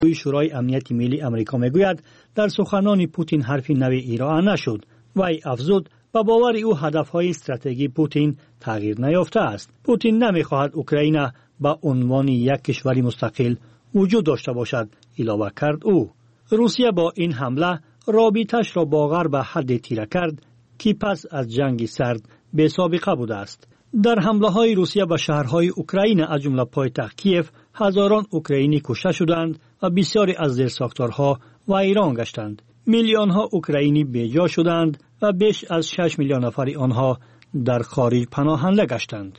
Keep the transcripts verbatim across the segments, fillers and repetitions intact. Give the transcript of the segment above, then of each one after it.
شورای امنیت ملی آمریکا میگوید در سخنان پوتین حرفی نوی ارائه نشد. وی افزود با باور او هدفهای استراتژی پوتین تغییر نیافته است. پوتین نمیخواهد اوکراین با عنوان یک کشور مستقل وجود داشته باشد، علاوه کرد او. روسیه با این حمله رابطش را با غرب به حد تیره کرد که پس از جنگ سرد به سابقه بوده است. در حمله های روسیه به شهرهای اوکراین از جمله پایتخت کیف هزاران اوکراینی کشته شدند و بسیاری از زیرساختارها ویران گشتند. میلیون ها اوکراینی بیجا شدند و بیش از شش میلیون نفر آنها در خارج پناهنده گشتند.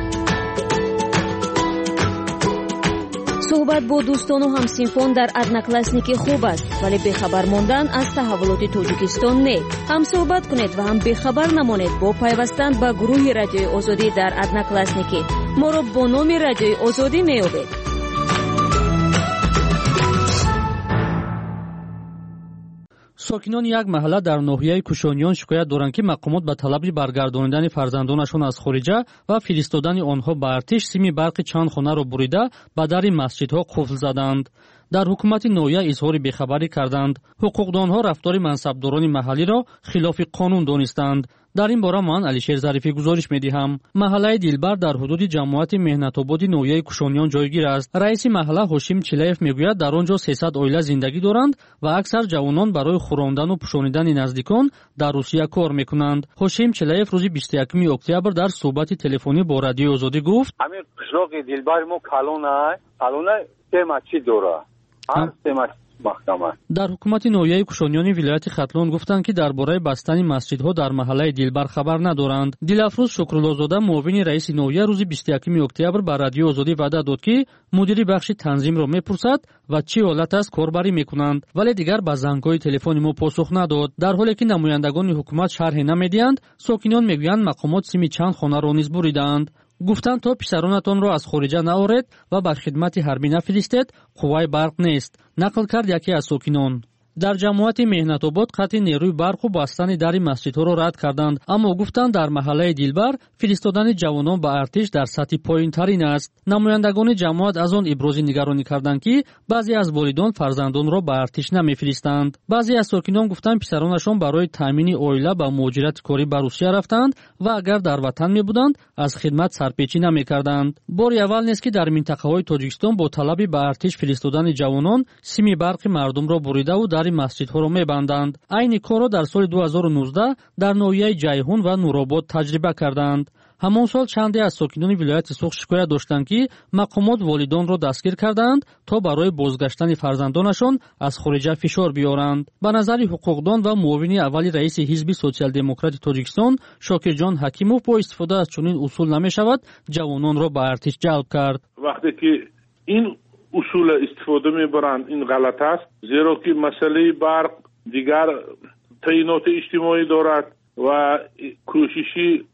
صحبت با دوستان و همسینفان در ادناکلاسنیکی خوب است، ولی بخبر ماندن از تحولات تاجیکستان نه. هم صحبت کنید و هم بخبر نمانید با پیوستن به گروه رادیوی آزادی در ادناکلاسنیکی. ما را با نام رادیوی آزادی میابید. ساکنان یک محله در ناحیه کوشانیان شکایت دارند که مقامات به طلب برگردانیدن فرزندانشان از خارجه و فرستادن آنها به ارتش سیم برق چند خانه را بریده به در مسجدها قفل زدند. در حکومت ناحیه اظهار بیخبری کردند. حقوقدانها رفتار منصبداران محلی را خلاف قانون دانستند. در این باره من علیشیر ظریفی گزارش می‌دهم. محله دلبر در حدود جماعت مهنت‌آباد ناحیه کوشانیان جایگیر است. رئیس محله هاشم چلیف میگوید در آنجا سیصد عائله زندگی دارند و اکثر جوانان برای خوراندن و پوشانیدن نزدیکان در روسیه کار میکنند. هاشم چلیف روز بیست و یکم اکتبر در صحبت تلفنی با رادیو آزادی گفت: همین قشلاق دلبر ما کالونه کالونه سه مسجد داره. هر سه مسجد محکمه. در حکومت ناحیه کوشانیان ولایت ختلون گفتند که درباره بستن مسجدها در محله دلبر خبر ندارند. دلافروز شکرالله‌زاده معاون رئیس ناحیه روز بیست و یکم اکتبر به رادیو آزادی وعده داد که مدیر بخش تنظیم را میپرسد و چه حالت است کاربری میکنند، ولی دیگر به زنگ‌های تلفن ما پاسخ نداد. در حالی که نمایندگان حکومت شرح نمیدهند، ساکنان میگویند مقامات سیم چند خانه را نیز بریدند. گفتند تا پسرانتان را از خارجه نآورید و بر خدمت حربی نفرستید، قوای برق نیست، نقل کرد یکی از ساکنان. در جماعت مهنت‌آباد قطع نیروی برق و بستن در مسجدها را رد کردند، اما گفتند در محله دلبر فرستادن جوانان به ارتش در سطح پایین‌ترین است. نمایندگان جماعت از آن ابراز نگرانی کردند که بعضی از والدان فرزندان را به ارتش نمی‌فرستند. بعضی از ساکنان گفتند پسرانشان برای تامین عائله به مهاجرت کاری به روسیه رفتند و اگر در وطن می‌بودند از خدمت سرپیچی نمی‌کردند. بار اول نیست که در منطقه‌های تاجیکستان با طلب به ارتش فرستادن جوانان سیم برق مردم را بریده و در مسجدها را می‌بندند. این کار را در سال دو هزار و نوزده در ناحیه جیهون و نورآباد تجربه کردند. همان سال چندی از ساکنان ولایت سوخ شکایت داشتند که مقامات والدان را دستگیر کردند تا برای بازگشتن فرزندانشان از خارج فشار بیارند. به نظر حقوقدان و معاون اول رئیس حزب سوسیال دموکرات تاجیکستان شاکرجان حکیموف با استفاده از چنین اصول نمی‌شود جوانان را به ارتش جلب کرد. وقتی که این اصول استفاده میبرند این غلط است، زیرا که مسئله برق دیگر تعینات اجتماعی دارد و کوششی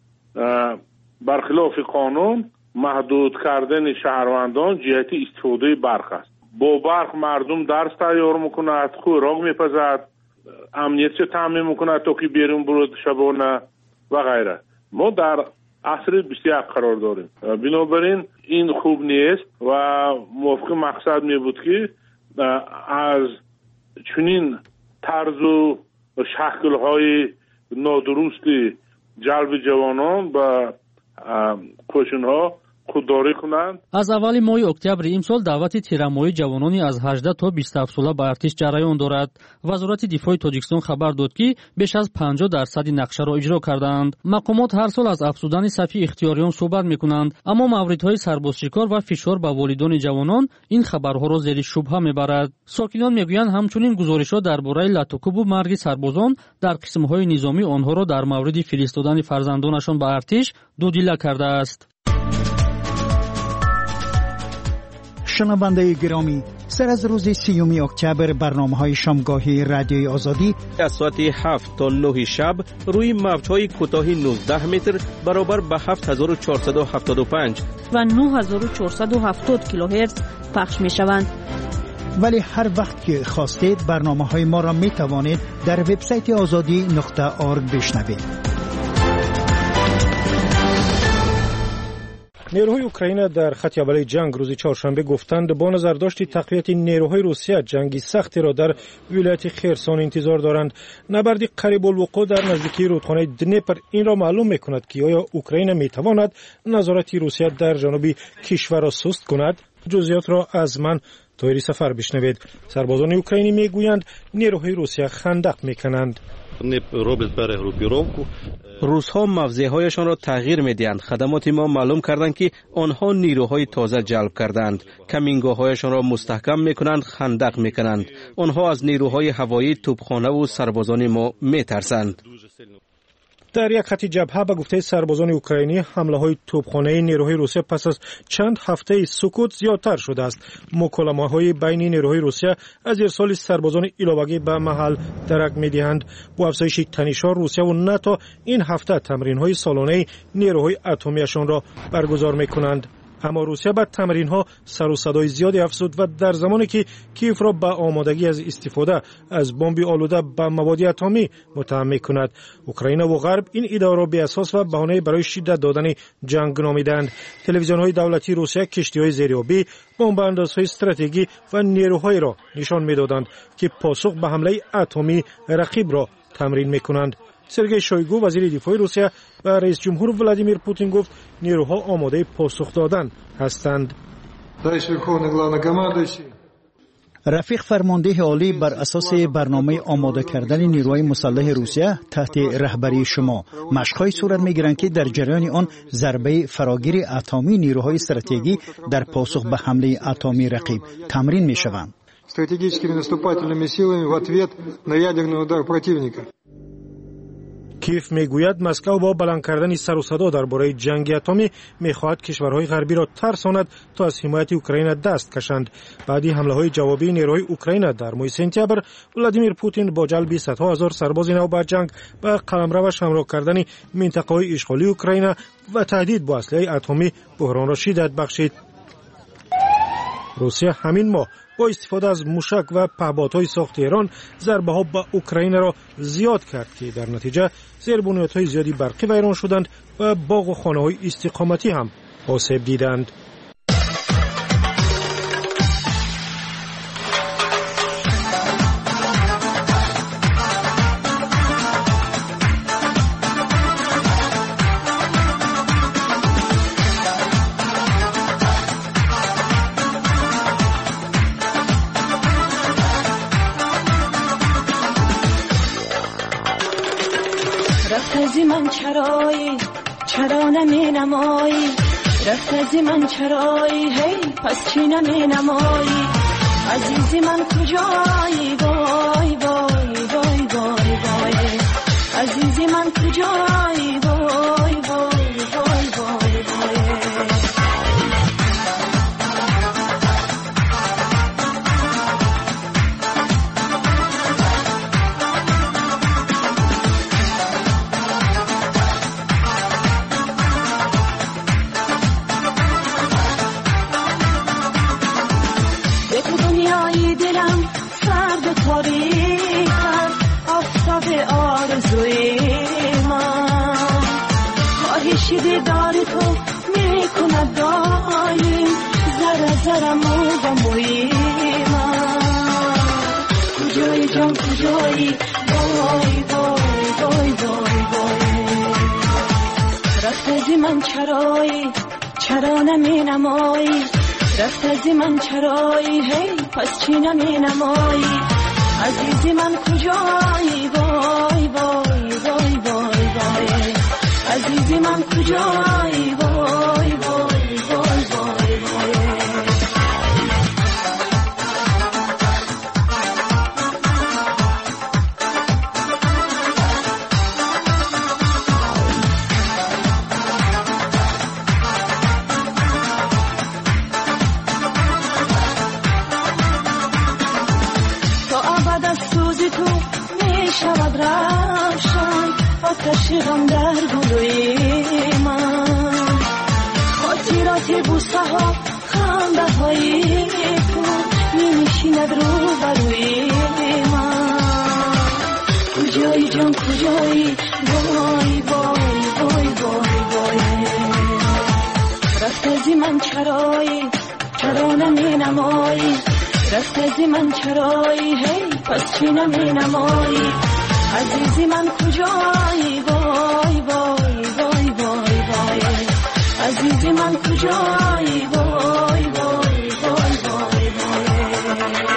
برخلاف قانون محدود کردن شهروندان جهت استفاده برق است. با برق مردم درس تیار میکند، خوراک میپزد، امنیت تامین میکند تا که بیرون برود شبانه و غیره. ما در عصر بیست و یک قرار داریم، بنابراین این خوب نیست و موافق مقصد می بود که از چنین طرز و شکل‌های نادرست جلب جوانان به کوشن‌ها خودداری کنند. از اول ماه اکتبر امسال دعوت تیرمایی جوانانی از هجده تا بیست و هفت ساله به ارتش جریان دارد. وزارت دفاع تاجیکستان خبر داد که بیش از پنجاه درصد نقشه را اجرا کردند. مقامات هر سال از افزودن صف اختیاریان صحبت میکنند، اما موردهای سربازشکار و فشار به والدان جوانان این خبرها را زیر شبهه میبرد. ساکنان میگویند همچنین گزارش‌ها درباره لطوکوب و مرگ سربازان در قسم‌های نظامی آنها را در مورد فرستادن فرزندانشان به ارتش دودیله کرده است. شنونده گرامی، سر از روز سیوم اکتبر برنامه‌های شامگاهی رادیوی آزادی از ساعت هفت تا نه شب روی موج‌های کوتاه نوزده متر برابر به هفت هزار و چهارصد و هفتاد و پنج و نه هزار و چهارصد و هفتاد کیلوهرتز پخش می‌شوند. ولی هر وقت که خواستید برنامه‌های ما را می‌توانید در وبسایت آزادی نقطه org بشنوید. نیروهای اوکراین در خط اول جنگ روز چهارشنبه گفتند با نظرداشت تقویت نیروهای روسیه جنگی سختی را در ولایت خرسون انتظار دارند. نبردی قریب الوقوع در نزدیکی رودخانه دنیپر این را معلوم می‌کند که آیا اوکراین می‌تواند نظارت روسیه در جنوب کشور را سست کند. جزئیات را از من طاهری سفر بشنوید. سربازان اوکراینی میگویند نیروهای روسیه خندق میکنند. روس‌ها موضع‌هایشان را تغییر می‌دهند. خدمات ما معلوم کردند که آنها نیروهای تازه جلب کردند. کمینگاه‌هایشان را مستحکم می‌کنند، خندق می‌کنند. آنها از نیروهای هوایی، توپخانه و سربازان ما می‌ترسند. در یک خط جبهه به گفته سربازان اوکراینی حمله‌های توپخانه نیروهای روسیه پس از چند هفته سکوت زیادتر شده است. مکالمه‌های بین نیروهای روسیه از ارسال سربازان علاوه‌ای به محل درک می‌دهند. با افزایش تنش‌ها روسیه و ناتو این هفته تمرین‌های سالانه نیروهای اتمی‌شان را برگزار می‌کنند. اما روسیه با تمرین‌ها سر و صدای زیادی افزود و در زمانی که کیف را به آمادگی از استفاده از بمب آلوده به مواد اتمی متهم می‌کند. اوکراین و غرب این ادعا را بی اساس و بهانه برای شدت دادن جنگ نامیدند. تلویزیون‌های دولتی روسیه کشتی‌های زیریابی، بمب‌اندازهای استراتژی و نیروهایی را نشان می‌دادند که پاسخ به حمله اتمی رقیب را تمرین می‌کنند. سرگئی شویگو وزیر دفاع روسیه و رئیس جمهور ولادیمیر پوتین گفت نیروها آماده پاسخ دادن هستند. رفیق فرمانده عالی بر اساس برنامه آماده کردن نیروهای مسلح روسیه تحت رهبری شما مشق‌های صورت می‌گیرند که در جریان آن ضربه فراگیر اتمی نیروهای استراتژی در پاسخ به حمله اتمی رقیب تمرین می‌شوند. Стратегическими наступательными силами в ответ на ядерный удар противника. کیف میگوید مسکو با بلند کردن سر و صدا درباره جنگ اتمی میخواهد کشورهای غربی را ترساند تا از حمایت اوکراین دست کشند. بعدی حمله‌های جوابی نیروهای اوکراین در ماه سپتامبر ولادیمیر پوتین با جلب صدها هزار سرباز نو بر جنگ و قلمروش همراه کردن منطقه‌های اشغالی اوکراین و تهدید با اسلحه اتمی بحران را شدت بخشید. روسیه همین ماه با استفاده از موشک و پهپادهای ساخت ایران ضربه‌ها به اوکراین را زیاد کرد که در نتیجه زیربنیادهای زیادی برقی ویران شدند و باغ و خانه‌های استقامتی هم آسیب دیدند. رفت من چرایی چرا نمی نمایی رفت از من چرایی هی پس چی نمی نمایی عزیزی من کجایی وای وای وای وای وای عزیزی من کجایی وای وای وای وای وای دیدار تو میکند دایم زره زره مو و موی من کجایی جان کجایی وای وای وای وای وای رفت از من چرایی چرا نمی نمایی رفت از من چرایی هی پس چی نمی نمایی عزیزی من کجایی وای وای وای وای وای عزیزی من کجایی وای وای وای وای وای تا ابد از سوزی تو می شود روشن آتش غم در گلوی من خاطرات بوسه ها خنده های تو می نشیند رو بروی من کجایی جان کجایی وای وای وای وای وای رفت نمی نمایی رفت از من چرایی هی پس چی نمی نمایی عزیزی من کجایی وای وای وای وای وای عزیزی من کجایی وای وای وای وای وای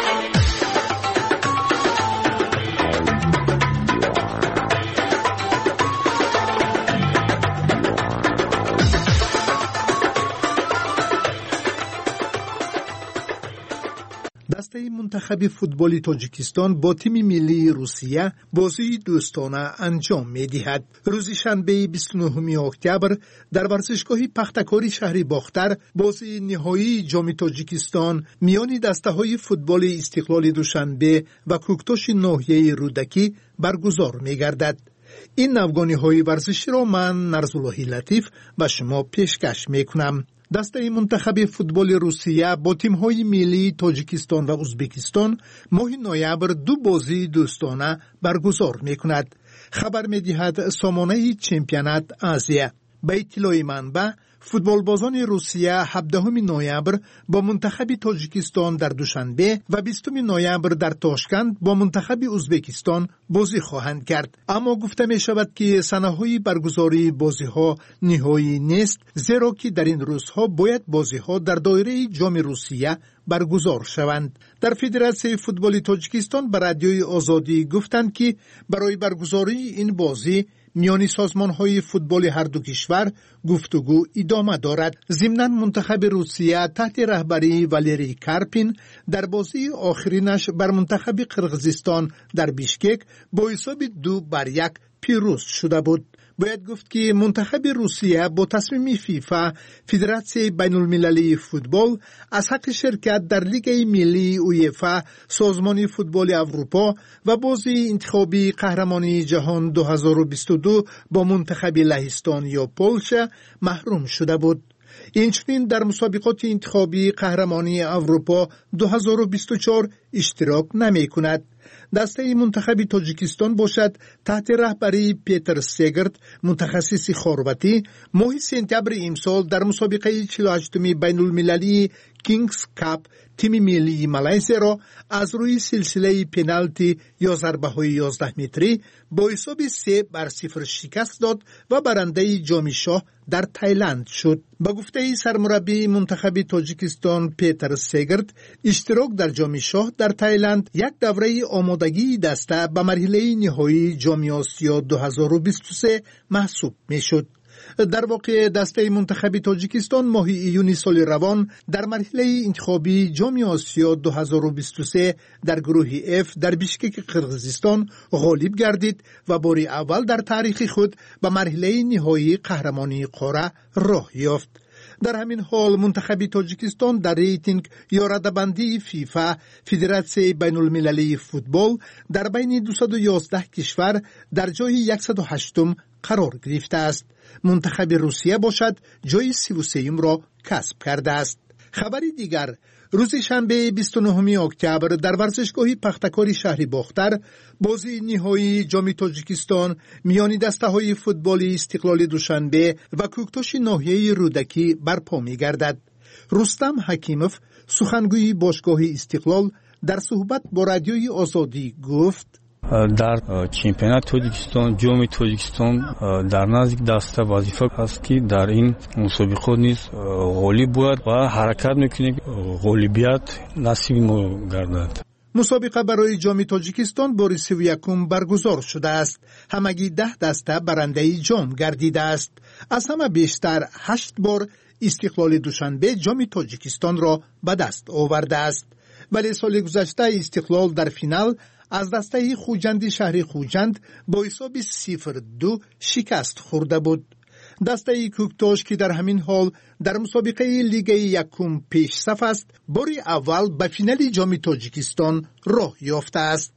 دسته منتخب فوتبال تاجیکستان با تیم ملی روسیه بازی دوستانه انجام می‌دهد. روز شنبه بیست و نهم اکتبر در ورزشگاه پختکاری شهر باختر بازی نهایی جام تاجیکستان میان دسته‌های فوتبال استقلال دوشنبه و کوکتاش ناحیه رودکی برگزار می‌گردد. این نوگانی‌های ورزشی را من نرزالله لطیف به شما پیشکش می‌کنم. دسته منتخب فوتبال روسیه با تیم‌های ملی تاجیکستان و ازبکستان ماه نوامبر دو بازی دوستانه برگزار می‌کند. خبر می‌دهد سامانه چمپیونات آسیا. به اطلاع منبع فوتبال بازان روسیه هفدهم نوامبر با منتخب تاجیکستان در دوشنبه و بیستم نوامبر در تاشکند با منتخب ازبکستان بازی خواهند کرد. اما گفته می شود که سنه‌های برگزاری بازی‌ها نهایی نیست، زیرا که در این روزها باید بازی‌ها در دایره جام روسیه برگزار شوند. در فدراسیون فوتبال تاجیکستان به رادیوی آزادی گفتند که برای برگزاری این بازی میانی سازمان‌های فوتبال هر دو کشور گفتگو ادامه دارد. ضمناً منتخب روسیه تحت رهبری والری کارپین در بازی آخرینش بر منتخب قرقیزستان در بیشکک با حساب دو بر یک پیروز شده بود. باید گفت که منتخب روسیه با تصمیم فیفا فدراسیون بین المللی فوتبال از حق شرکت در لیگ ملی اویفا سازمان فوتبال اروپا و بازی انتخابی قهرمانی جهان دو هزار و بیست و دو با منتخب لهستان یا پولشا محروم شده بود. اینچنین در مسابقات انتخابی قهرمانی اروپا دو هزار و بیست و چهار اشتراک نمی کند. دسته منتخب تاجیکستان باشد تحت رهبری پیتر سگرت متخصص خورواتی ماه سپتامبر امسال در مسابقه چهل و هشتم بین المللی کینگز کاپ تیم ملی مالایزیا را از روی سلسله پنالتی یا ضربه های یازده متری با حساب سه بر صفر شکست داد و برنده جام شاه در تایلند شد. با گفته سرمربی منتخب تاجیکستان پیتر سگرت اشتراک در جام شاه در تایلند یک دوره آمادگی دسته به مرحله نهایی جام آسیا دو هزار و بیست و سه محسوب می شد. در واقع دسته منتخب تاجیکستان ماه ایون سال روان در مرحله انتخابی جام آسیا دو هزار و بیست و سه در گروه اف در بیشکک قرقیزستان غالب گردید و بار اول در تاریخ خود به مرحله نهایی قهرمانی قاره راه یافت. در همین حال منتخب تاجیکستان در ریتینگ یا رده‌بندی فیفا فدراسیون بین المللی فوتبال در بین دویست و یازده کشور در جای صد و هشتم قرار گرفته است. منتخب روسیه باشد جای سی و سه را کسب کرده است. خبری دیگر روز شنبه بیست و نهم اکتبر در ورزشگاه پختکاری شهر باختر بازی نهایی جام تاجیکستان میان دسته‌های فوتبال استقلال دوشنبه و کوکتاش ناحیه رودکی برپا می‌گردد. رستم حکیموف سخنگوی باشگاه استقلال در صحبت با رادیوی آزادی گفت در چمپیونات تاجیکستان جام تاجیکستان در نزدیک دسته وظیفه است که در این مسابقه نیز غالب بود و حرکت میکنه غالبیت نصیب ما گردد. مسابقه برای جام تاجیکستان بار سی و یکم برگزار شده است. همگی ده دسته برنده جام گردیده است. از همه بیشتر هشت بار استقلال دوشنبه جام تاجیکستان را به دست آورده است. ولی سال گذشته استقلال در فینال از دسته خوجند شهر خوجند با حساب صفر دو شکست خورده بود. دسته کوکتاش که در همین حال در مسابقه لیگ یکم پیش صف است بار اول به فینال جام تاجیکستان راه یافته است.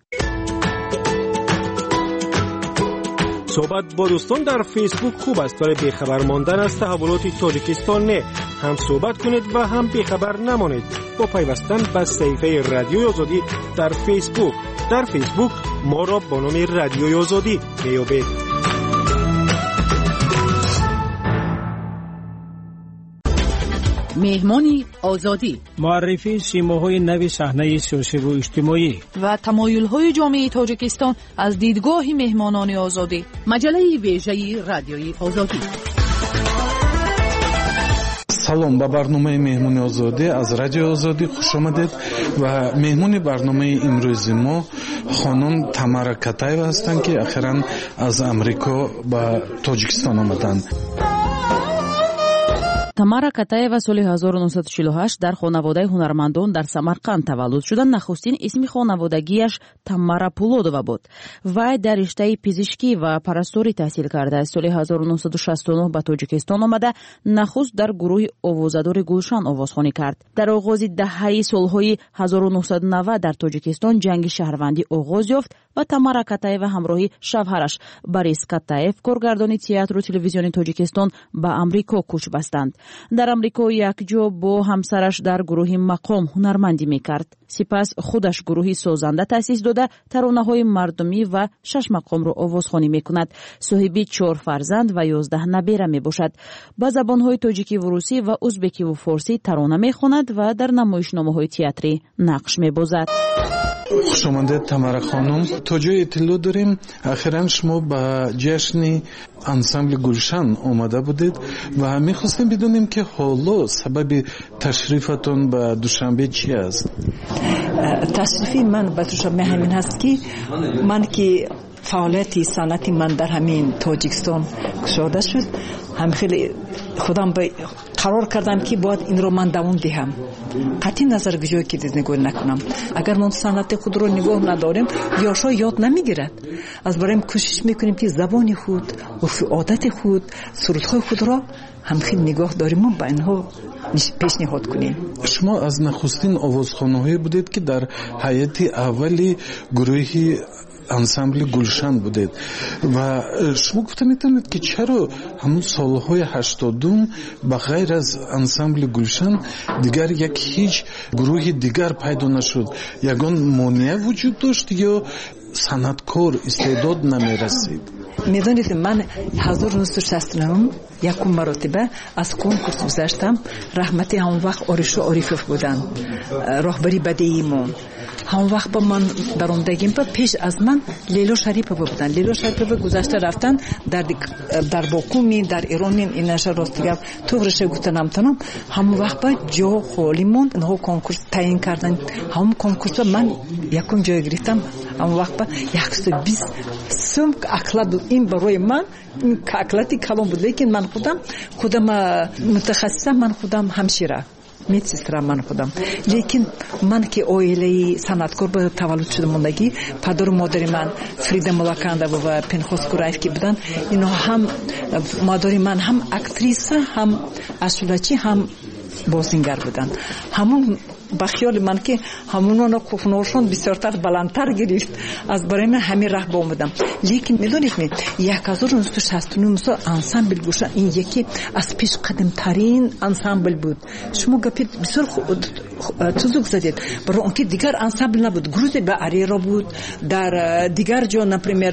صحبت با دوستان در فیسبوک خوب است ولی بیخبر ماندن از تحولات تاجیکستان نه. هم صحبت کنید و هم بیخبر نمانید با پیوستن به صفحه رادیوی آزادی در فیسبوک. در فیسبوک ما را با نام رادیوی آزادی بیابید. مهمانی آزادی، معرفی سیماهای نو صحنه سیاسی و اجتماعی و تمایل‌های جامعه تاجیکستان از دیدگاه مهمانان آزادی. مجله ویژه رادیوی آزادی. салом ба барномаи меҳмони озодӣ аз радиои озодӣ хуш омадед ва меҳмони барномаи имрӯзи мо хонум Тамара Катаева ҳастанд ки ахиран аз Амрико ба Тоҷикистон омаданд. Тамара Катаева соли ҳазору нуҳсаду чилу ҳашт дар хонаводаи ҳунармандон дар Самарқанд таваллуд шуда. Нахустин исми хонаводагиаш Тамара Пулодова буд. Вай дар риштаи пизишкӣ ва парасторӣ таҳсил кардааст. Соли ҳазору нуҳсаду шасту нӯҳ ба Тоҷикистон омада нахуст дар гурӯҳи овозадори Гулшан овозхонӣ кард. Дар оғози даҳаи солҳои ҳазору нуҳсаду навад дар Тоҷикистон ҷанги шаҳрвандӣ оғоз ёфт ва Тамара Катаева ҳамроҳи шавҳараш Борис Катаев, коргардони театру телевизиони Тоҷикистон, ба Амрико кӯч бастанд. дар Амрико якҷо бо ҳамсараш дар гурӯҳи мақом ҳунармандӣ мекард. Сипас худаш гурӯҳи созанда таъсис дода таронаҳои мардумӣ ва шаш мақомро овозхонӣ мекунад. Соҳиби чор фарзанд ва ёздаҳ набера мебошад. Ба забонҳои тоҷикиву русӣ ва узбекиву форсӣ тарона мехонад ва дар намоишномаҳои театрӣ нақш мебозад. хушомадед Тамара хонум. То ҷои иттилоъ дорем ахиран шумо ба ҷашни ансамбли Гулшан омада будед ва мехостем бидонем ки ҳоло сабаби ташрифатон ба Душанбе чи аст? ташрифи ман ба Душанбе ҳамин ҳаст ки ман ки фаъолияти санъати ман дар ҳамин Тоҷикистон кушода шуд. ҳам хеле худам қарор кардам ки бояд инро ман давом диҳам. қатъи назар гӯё ки нигоҳ накунам. агар мон санъати худро нигоҳ надорем ёшо ёд намегирад. аз барои кӯшиш мекунем ки забони худ, урфи одати худ, сурудҳои худро ҳамхел нигоҳ дорим ва ба инҳо пешниҳод кунем. шумо аз нахустин овозхонҳое будед ки дар ҳайати аввали гурӯҳи ансамбли Гулшан будед ва шумо гуфта метавонед ки чаро ҳамон солҳои ҳаштодум ба ғайр аз ансамбли Гулшан дигар як ҳеҷ гурӯҳи дигар пайдо нашуд? ягон монеа вуҷуд дошт ё санъаткор истеъдод намерасид? медонед ман ҳазору нуҳсаду шасту нӯҳ якум маротиба аз конкурс гузаштам. раҳмати ҳамон вақт Оришо Орифов буданд, роҳбари бадеии мо. ҳамон вақт ба ман дар омадагим ба пеш аз ман Лейло Шарипова буданд. Лейло Шарипова гузашта рафтан дар дар Бокуми, дар Ирони инаша ростигар туғриша гуфта намтонам. ҳамон вақт ба ҷо холӣ монд. инҳо конкурс таъин карданд. ҳамон конкурс ба ман якум ҷой гирифтам. ҳамон вақт ба яксад و بیست сум аклад буд. ин барои ман аклати калон буд. лекин ман худам худам мутахассисам. ман худам ҳамшира медсестра ман худам. лекин ман ки оилаи санъаткор ба таваллуд шуда мондагӣ, падару модари ман Фрида Мулакандова ва Пинхос Кураев ки буданд, инҳо ҳам модари ман ҳам актриса, ҳам ашулачӣ, ҳам бозингар буданд. ҳамон ба хиёли ман ки ҳамонро кӯҳношон бисёртар баландтар гирифт. аз барои ман ҳамин раҳ ба омадам. лекин медонед ме ҳазору нуҳсаду шасту нӯҳ мисол ансамбл Гулшан ин яке аз пешқадамтарин ансамбл буд. шумо гапи бисёр тузук задед. барои он ки дигар ансамбл набуд. грузия ба Арера буд, дар дигар ҷо например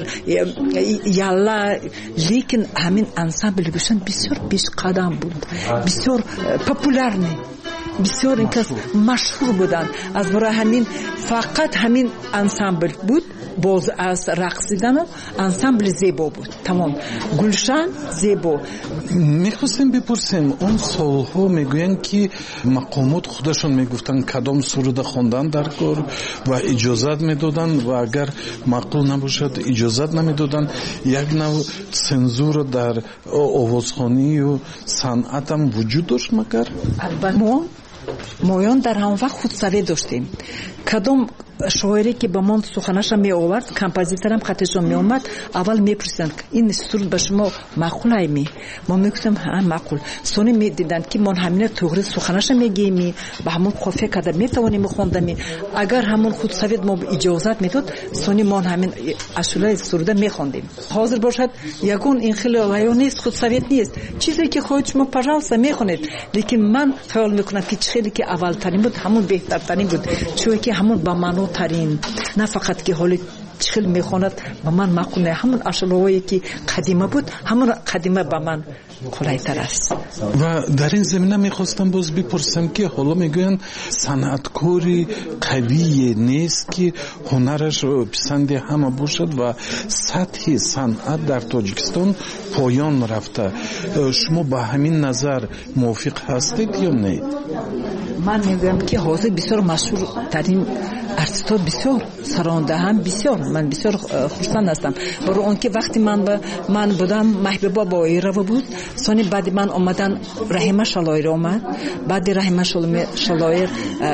Ялла. лекин ҳамин ансамбли Гулшан бисёр пешқадам буд, бисёр популярный, бисёр инкас машҳур буданд. аз барои ҳамин фақат ҳамин ансамбл буд. боз аз рақсидану ансамбли зебо буд. тамом. Гулшан зебо. мехостем бипурсем, он солҳо мегӯянд ки мақомот худашон мегуфтанд кадом суруда хондан дар кор ва иҷозат медоданд ва агар маъқул набошад иҷозат намедоданд. як нав сензура дар овозхонию санъатам вуҷуд дошт магар? мо моён дар ҳамон вақт худсавед доштем. кадом шоире ки ба мон суханаша меовард, композиторам хатиша меомад, аввал мепурсиданд ин суруд ба шумо маъқул айми? мо мегуфтам ҳа маъқул. сони медиданд ки мон ҳамина туғри суханаша мегӯеми, ба ҳамон қофия када метавонем хондами. агар ҳамон худсавед мо иҷозат медод, сони мон ҳамин ашулаи суруда мехондем. ҳозир бошад ягон ин хеле лаё нест, худсавед нест. чизе ки хоҳед шумо пожалуйста мехонед. лекин ман хаёл мекунам ки чхеле ки аввалтарин буд, ҳамон беҳтартарин буд. чое ки ҳамон ба маънотарин, на фақат ки ҳоли чихел мехонад ба ман мақул не ҳамон ашулҳое ки қадима буд ҳамон қадима ба ман қулайтар аст. ва дар ин замина мехостам боз бипурсам ки ҳоло мегӯянд санъаткори қавие нест ки ҳунараш писанди ҳама бошад ва сатҳи санъат дар тоҷикистон поён рафта. шумо ба ҳамин назар мувофиқ ҳастед ё не? ман мегӯям ки ҳозир бисёр машҳуртарин артистҳо бисёр сарондаҳам бисёр ман бисёр хурсанд ҳастам барои он ки вақти ман ман будам маҳбуба боирова буд сони баъди ман омадан раҳима шалоир омад баъди раҳима шалоир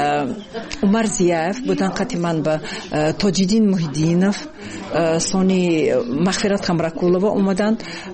умар зияев будан қати ман ба тоҷиддин муҳиддинов сони мағфират хамракулова омадан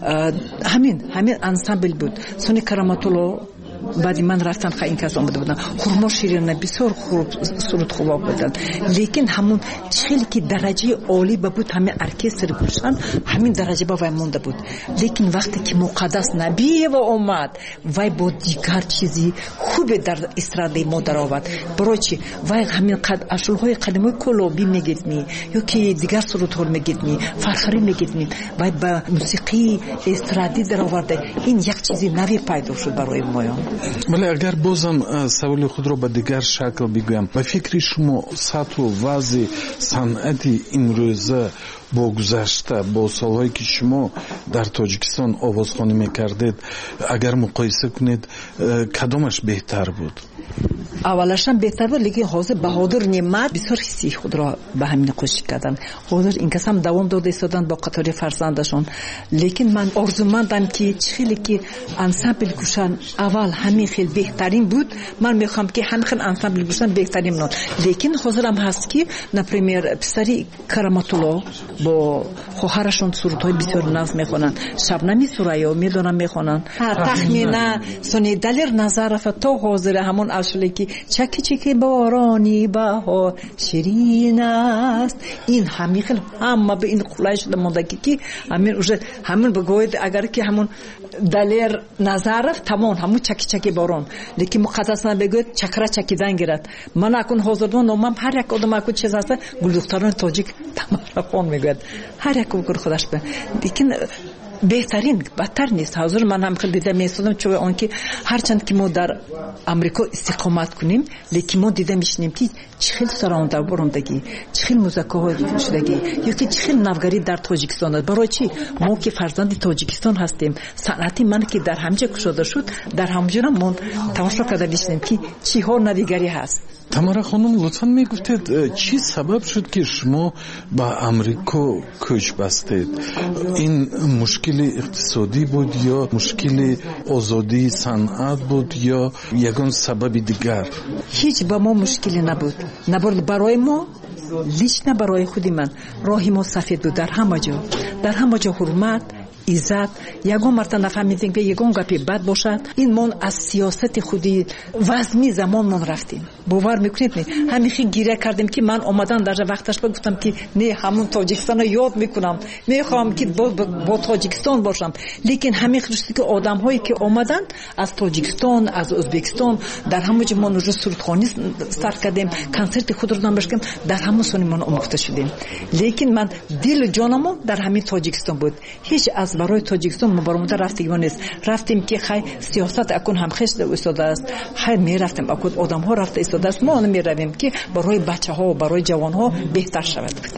ҳамин ҳамин ансамбл буд сони караматулло баъди ман рафтан ха ин кас омада буданд хурмо ширина бисёр суруд хубо буданд лекин ҳамун чихеле ки дараҷаи олӣ ба буд ҳамин оркестри гулшан ҳамин дараҷа ба вай монда буд лекин вақте ки муқаддас набиева омад вай бо дигар чизи хубе дар эстрадаи мо даровард барои чи вай ҳамин ашулҳои қадимои кулоби мегирдми ё ки дигар сурудҳо мегирдми фархарӣ мегирдми вай ба мусиқии эстрадӣ дароварда ин як чизи нави пайдо шуд барои моён. вале агар бозам саволи худро ба дигар шакл бигӯям ба фикри шумо сатҳу вазъи санъати имрӯза бо гузашта бо солҳое ки шумо дар тоҷикистон овозхонӣ мекардед агар муқоиса кунед кадомаш беҳтар буд? аввалашам беҳтар буд лекин ҳозир баҳодир немат бисёр ҳисси худро ба ҳамин қӯшиш карданд ҳозир ин касам давом дода истоданд бо қатори фарзандашон лекин ман орзумандам ки чӣ хеле ки ансамбл кушан аввал ҳамин хел беҳтарин буд ман мехоҳам ки ҳамин хел ансамбл кушан беҳтарин монад лекин ҳозирам ҳаст ки например писари караматулло бо хоҳарашон сурудҳои бисёр нав мехонанд шабнами сурайё медонам мехонанд тахмина сони далер назарова то ҳозира ҳамон ашуле ки чаки чаки борони баҳор ширин аст ин ҳамин хел ҳама ба ин қулай шуда мондаги ки ҳамин уже ҳамин бигӯед агар ки ҳамон далер назаров тамон ҳамун чаки чаки борон лекин муқаддасна бигӯед чакра чакидан гирад ман акун ҳозирдон номам ҳар як одам аку чиз аста гулдухтарони тоҷик тамарахон мегӯяд ҳар як гур худаш бе лекин беҳтарин бадтар нест ҳозир ман ҳам хел дида месодам чӯи он ки ҳарчанд ки мо дар амрико истиқомат кунем лекин мо дида мешинем ки чӣ хел саронда борондагӣ чӣ хел музакаҳои шудагӣ ё ки чӣ хел навгарӣ дар тоҷикистон аст барои чи мо ки фарзанди тоҷикистон ҳастем санъати ман ки дар ҳамҷа кушода шуд дар ҳамҷора мо тамошо карда мешинем ки чиҳо навигарӣ ҳаст. тамара хонум лутфан мегуфтед чӣ сабаб шуд ки шумо ба амрико кӯч бастед? ин мушкили иқтисодӣ буд ё мушкили озодии санъат буд ё ягон сабаби дигар? ҳеҷ ба мо мушкиле набуд набуд барои мо лично барои худи ман роҳи мо сафед буд дар ҳама ҷо дар ҳама ҷо ҳурмат иззат ягон марта нафаҳмидем ки ягон гапи бад бошад ин мон аз сиёсати худи вазми замонмон рафтем бовар мекунед не ҳамин хел гиря кардем ки ман омадан дар вақташ гуфтам ки не ҳамун тоҷикистонро ёд мекунам мехоҳам ки бо тоҷикистон бошам лекин ҳамин хел шуд ки одамҳое ки омаданд аз тоҷикистон аз ӯзбекистон дар ҳамон ҷо мон уже сурудхонӣ старт кардем консерти худро намоиш кардем дар ҳамон сони мон омӯхта шудем лекин ман дилу ҷонамо дар ҳамин тоҷикистон буд ҳеҷ аз барои тоҷикистон мо баромада рафтагимо нест рафтем ки хай сиёсат акун ҳамхеш истодааст хай мерафтем акун одамҳо рафта истодааст мо он меравем ки барои бачаҳо барои ҷавонҳо беҳтар шавад гуфта.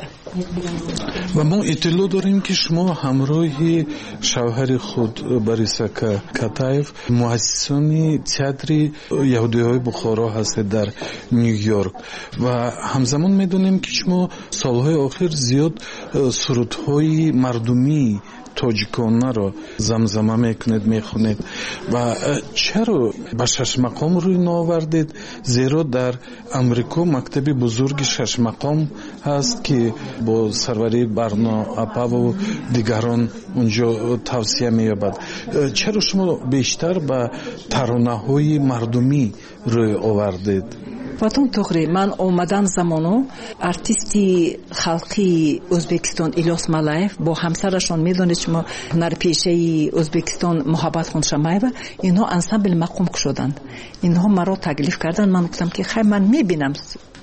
ва мо иттилоъ дорем ки шумо ҳамроҳи шавҳари худ барисака катаев муассисони театри яҳудиҳои бухоро ҳастед дар ню йорк ва ҳамзамон медонем ки шумо солҳои охир зиёд сурудҳои мардумӣ тоҷиконаро замзама мекунед мехонед ва чаро ба шашмақом рӯй наовардед? зеро дар амрико мактаби бузурги шашмақом ҳаст ки бо сарвари барно апаву дигарон унҷо тавсия меёбад. чаро шумо бештар ба таронаҳои мардумӣ рӯй овардед? ватон туғри ман омадан замоно артисти халқи ӯзбекистон Илёс Малаев бо ҳамсарашон медонед шумо ҳунарпешаи Ӯзбекистон Муҳаббатхон Шамаева инҳо ансамбл мақом кушоданд инҳо маро таклиф карданд ман гуфтам ки хай ман мебинам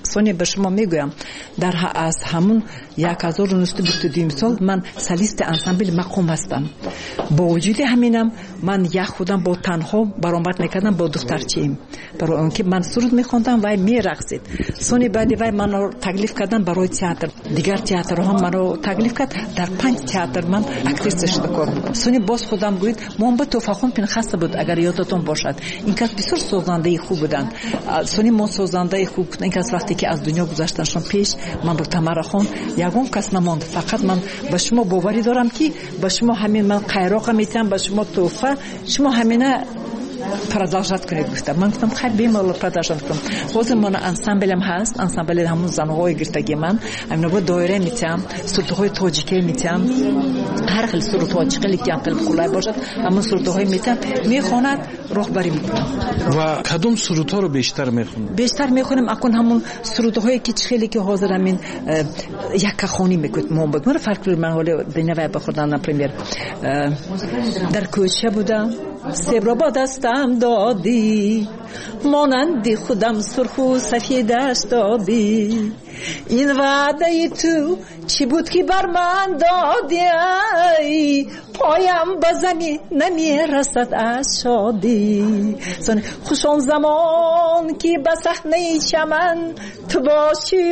сони به شما میگویم در از همون هزار و نهصد و بیست و دو سال من سلیست انسامبل مقام هستم. با وجود همینم من یک خودم با تنها برآمد میکردم با دخترچیم، برای اون که من سرود میخوندم و میرقصید. سونی بعدی وای منو تکلیف کردن برای تئاتر، دیگر تئاترها هم منو تکلیف کرد، در پنج تئاتر من اکتریس شده کار میکنم. سونی باز خودم گوید محمد توفاخون پنخسته بود اگر یادتون باشد، این کس بسیار سازنده خوب بودن. سونی ما سازنده خوب این کس وقتی که از دنیا گذشتنشون پیش من با تمرا خان یگان کس نماند. فقط من با شما باوری دارم که با شما همین من قیراق میتونم با شما توفا شما همینه продолжать کنید. گفتم من گفتم خیلی بیمال продолжать کنم. حاضر من انسامبلم هست، انسامبل همون زنهای گرتگی من همین با دایره میتونم سرودهای تاجیکی میتونم، هر خیلی سرود تاجیکی که انقل کلای باشد همون سرودهای میتونم میخواند راهبری میکنم. و کدوم سرودها رو بیشتر میخونم؟ بیشتر میخونم اکن همون سرودهای که خیلی که حاضر همین یک خانی میکنم. محمد من فکر من حالا دنیا بخوردن نپرمیر در کوچه بودم سبرا با دستم دادی، مانندی خودم سرخ و سفیدش دادی، این وعده ای تو چی بود که بر من دادی، پایم به زمین نمی رسد از شادی. خوشان زمان که به صحنه چمن تو باشی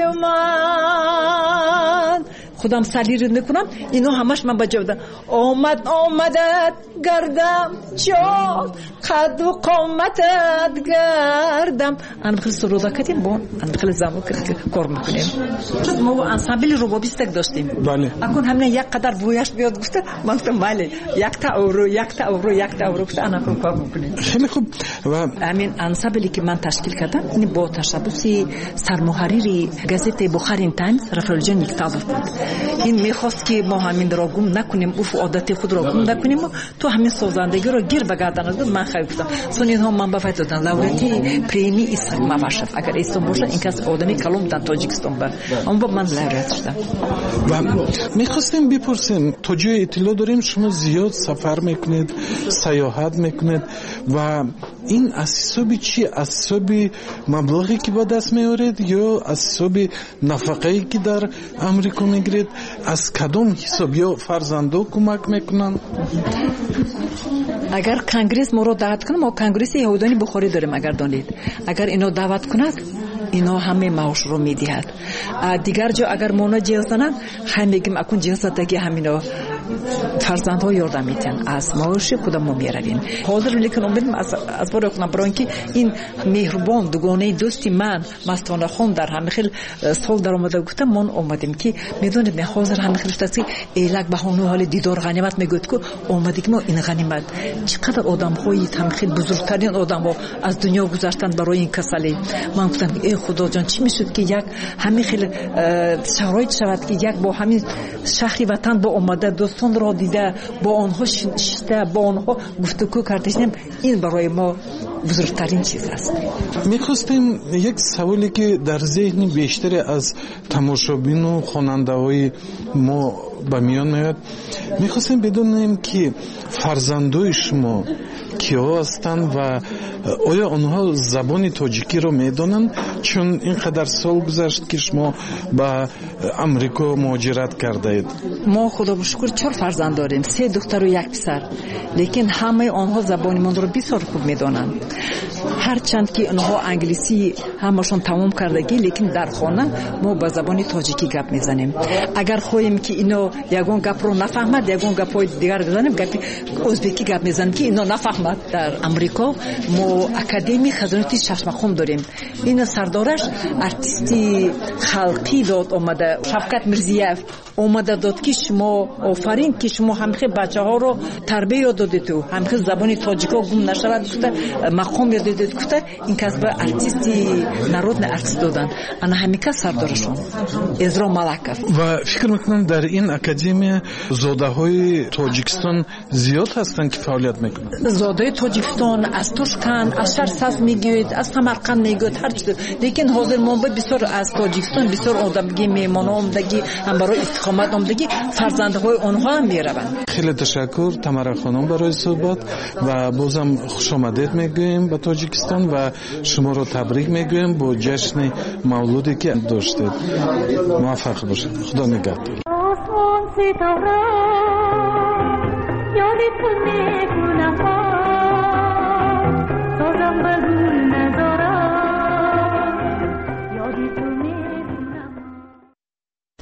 من خودم سلیرید میکنم اینو همش من بجا بدم. آمد آمدت گردم جان قد و قامتت گردم. انا بخیل سرودا کردیم بون انا بخیل زمو کار میکنیم. ما انسامبل روبابیستک داشتیم. بله. اکن همین یک قدر بویش بیاد گفته من گفتم بله یک تا اورو یک تا اورو یک تا اورو گفته انا کار کار میکنیم. خیلی خوب. و همین انسامبلی که من تشکیل کردم این با تشبثی سرمحرری گازت بخارین تایمز رفیق جان یکتاف بود. این میخواست که ما همین را گم نکنیم، عرف و عادت خود را گم نکنیم، تو همین سازندگی را گیر بگردن از من خیلی گفتم. سونید هم من بفایت دادن لوریتی پریمی ایسق مباشد. اگر ایستان باشد این کس آدمی کلام بودن تاجیکستان بر اما با من لوریت شدم. و میخواستیم بپرسیم تا جای اطلاع داریم شما زیاد سفر میکنید، سیاحت میکنید و این اساسابی چی؟ اساسابی مبلغی که با دست میارید یا اساسابی نفقه‌ای که در امریکا میگیرید؟ از کدام حساب یا فرزندو کمک میکنن؟ اگر کنگرس ما رو دعوت کنه ما کنگرس یهودانی بخاری داریم اگر دانید، اگر اینو دعوت کند اینا همه معاش رو میدهد. دیگر جا اگر مونا جهازانن هم میگیم اکن جهازاتگی همینا فرزندها یاردم میتن از معاش خودم ما میرویم. حاضر لیکن اون بدیم از از برای کنم برای اینکه این مهربان دوگانه دوستی من مستانه خون در همه خیل سال در آمده گفتم من اومدیم که میدونید نه حاضر همه خیل فتی ایلک بهانه حال دیدار غنیمت میگوید که اومدیم ما این غنیمت چقدر آدم هایی هم خیل بزرگترین آدم ها از دنیا گذشتن برای این کسالی. من گفتم ای خدا جان چی میشد که یک همین خیلی شرایط شود که یک با همین شهری وطن با اومده دوستان را دیده با آنها شسته با آنها گفتگو کردیم. این برای ما بزرگترین چیز است. میخواستیم یک سوالی که در ذهن بیشتر از تماشابین و خواننده‌های ما به میان میاد، میخواستیم بدونیم که فرزندای شما کیا هستند و آیا آنها زبان تاجیکی رو میدونن؟ چون اینقدر سال گذشت که شما به امریکا مهاجرت کرده اید. ما خدا به شکر چهار فرزند داریم، سه دختر و یک پسر، لیکن همه آنها زبان ما رو بسیار خوب میدونن. هرچند که آنها انگلیسی همشون تمام کردگی، لیکن در خانه ما با زبان تاجیکی گپ میزنیم. اگر خواهیم که اینو یگان گپ رو نفهمد یگان گپای دیگر بزنیم گپ ازبکی گپ میزنیم که اینو نفهمد. در امریکا ما اکادمی خزانتی ششمخون داریم. این سردارش ارتیستی خلقی داد اومده، شفقت میرزیف اومده داد که شما آفرین که شما همخی بچه ها رو تربیه دادید تو همخی زبان تاجیکا گم نشود گفته مقام یادید گفته این کس به ارتیستی نرود نه ارتیست دادن. انا همین کس سردارشون ازرا ملکف. و فکر میکنم در این اکادمی زاده های تاجیکستان زیاد هستن که فعالیت میکنن. زاده تاجیکستان از ترکان از شرساز میگوید از سمرقند میگوید هر چیز، لیکن حاضر ما بسیار از تاجیکستان بسیار آدمگی میمانه آمدگی هم برای استقامت آمدگی فرزندهای آنها هم میروند. خیلی تشکر تمرا خانم برای صحبت و بازم خوش آمدید میگویم به تاجیکستان و شما رو تبریک میگویم با جشن مولودی که داشتید. موفق باشید. خدا نگهدار. یادتون میکنم سازم بگو ندارم